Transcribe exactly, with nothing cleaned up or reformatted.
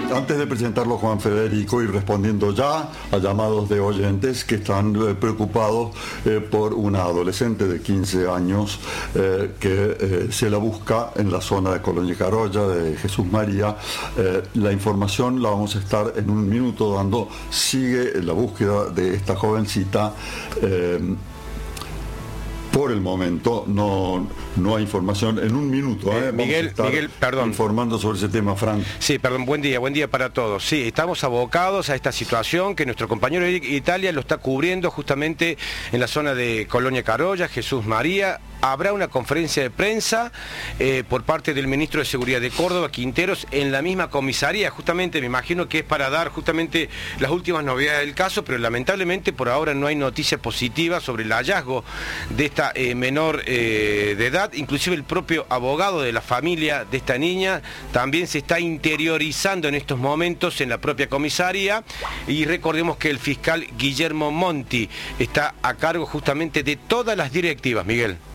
Antes de presentarlo, Juan Federico, y respondiendo ya a llamados de oyentes que están eh, preocupados eh, por una adolescente de quince años eh, que eh, se la busca en la zona de Colonia Carolla, de Jesús María. Eh, la información la vamos a estar en un minuto dando. Sigue la búsqueda de esta jovencita. Eh, Por el momento no, no hay información. En un minuto, ¿eh? Eh, Miguel, Miguel, perdón. Informando sobre ese tema, Frank. Sí, perdón, buen día, buen día para todos. Sí, estamos abocados a esta situación que nuestro compañero Eric Italia lo está cubriendo justamente en la zona de Colonia Carolla, Jesús María. Habrá una conferencia de prensa eh, por parte del ministro de Seguridad de Córdoba, Quinteros, en la misma comisaría. Justamente me imagino que es para dar justamente las últimas novedades del caso, pero lamentablemente por ahora no hay noticias positivas sobre el hallazgo de esta eh, menor eh, de edad. Inclusive el propio abogado de la familia de esta niña también se está interiorizando en estos momentos en la propia comisaría. Y recordemos que el fiscal Guillermo Monti está a cargo justamente de todas las directivas, Miguel.